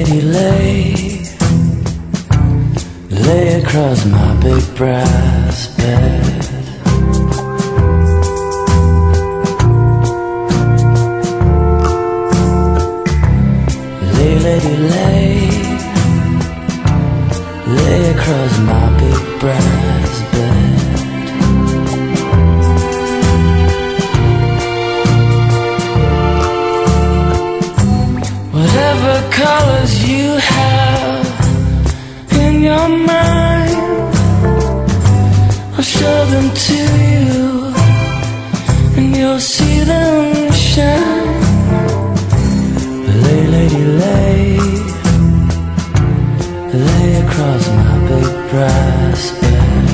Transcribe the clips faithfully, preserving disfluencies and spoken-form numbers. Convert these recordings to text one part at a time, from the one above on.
lady, lay, lay across my big brass bed. Lay, lady, lay, lay across my big brass bed. Whatever colors you have in your mind, I'll show them to you, and you'll see them shine. Lay, lady, lay, lay across my big brass bed.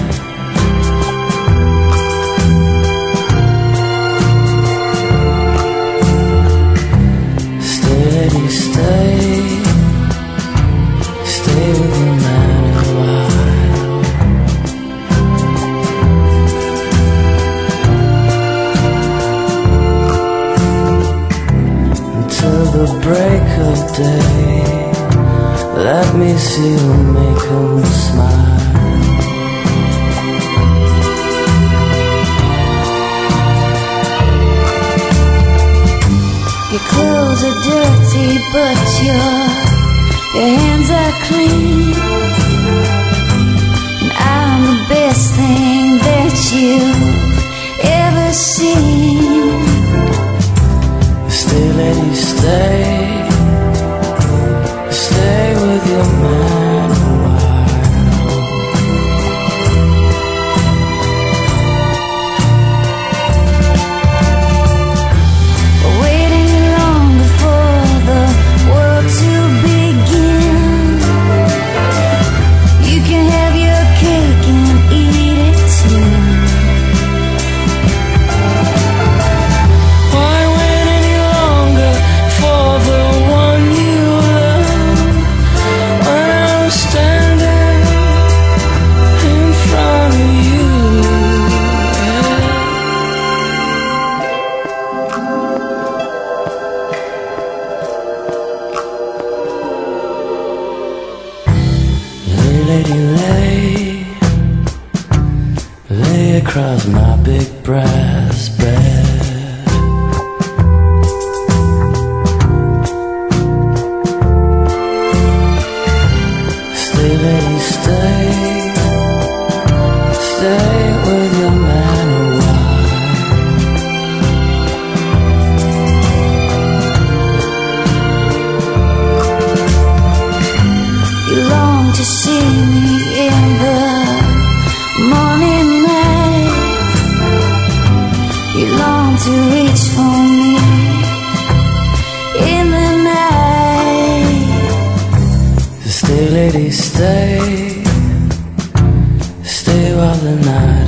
Stay, lady, stay, stay with your man a while. Until the break of day, let me see you make them smile. Your clothes are dirty, but your, your hands are clean. And I'm the best thing that you've ever seen. Stay, lady, stay, stay with your man a while. Waiting longer for the world to begin. You can have your cake and eat it too. Why wait any longer for the one you love, when I'm standing in front of you? Lay, lady, lay, lay across my big brass bed. Stay, lady, stay, stay with your man a while. You long to see me in the morning light. You long to reach for me in the night. Stay, lady, stay, stay while the night